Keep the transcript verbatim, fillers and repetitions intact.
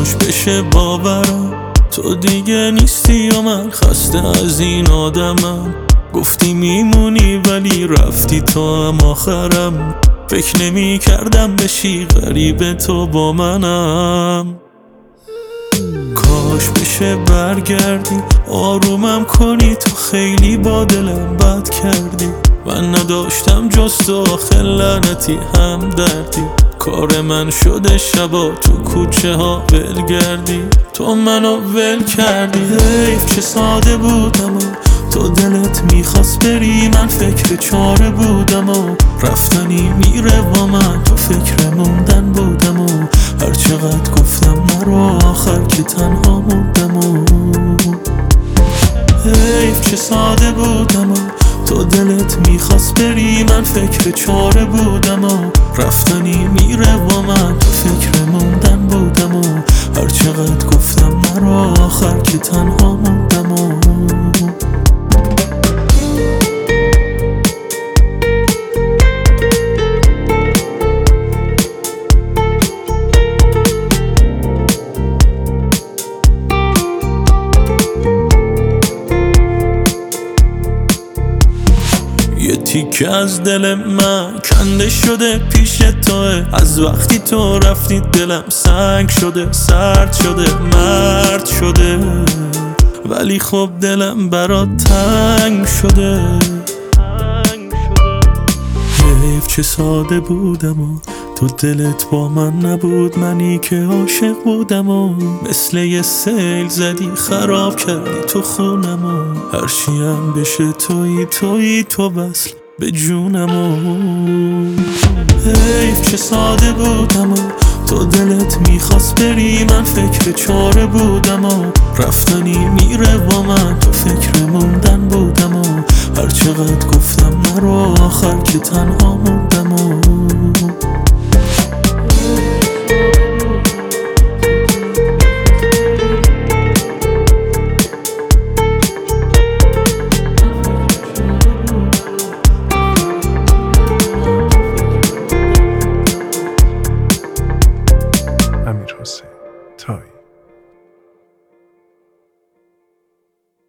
کاش بشه باورم تو دیگه نیستی و من خسته از این آدمم. گفتی میمونی ولی رفتی تو هم آخرم. فکر نمی کردم بشی غریب تو با منم. کاش بشه برگردی آرومم کنی، تو خیلی با دلم بد کردی. من نداشتم جز تو آخه لعنتی هم دردی. کار من شده شبا تو کوچه ها ولگردی، تو منو ول کردی. حیف چه ساده بودم و تو دلت میخواست بری، من فکر چاره بودم و رفتنی میره با من، تو فکر موندن بودم و هر چقدر گفتم نرو آخر که تنها موندم و حیف چه ساده بودم و تو دلت میخواست بری، من فکر چاره بودم و رفتنی میره با من، تو فکر موندن بودم و هر چقدر گفتم نرو آخر که تنها موندم و یه تیکه از دل من کنده شده پیش توه. از وقتی تو رفتی دلم سنگ شده، سرد شده، مرد شده. ولی خب دلم برات تنگ شده. حیف چه ساده بودم و تو دلت با من نبود، منی که عاشق بودم و مثل یه سیل زدی خراب کردی تو خونم و هرچی هم بشه تویی تویی تو وصل به جونم و حیف چه ساده بودم و تو دلت میخواست بری، من فکر چاره بودم و رفتنی میره با من، تو فکر موندن بودم و هر چقدر گفتم نرو آخر که تنها موندم و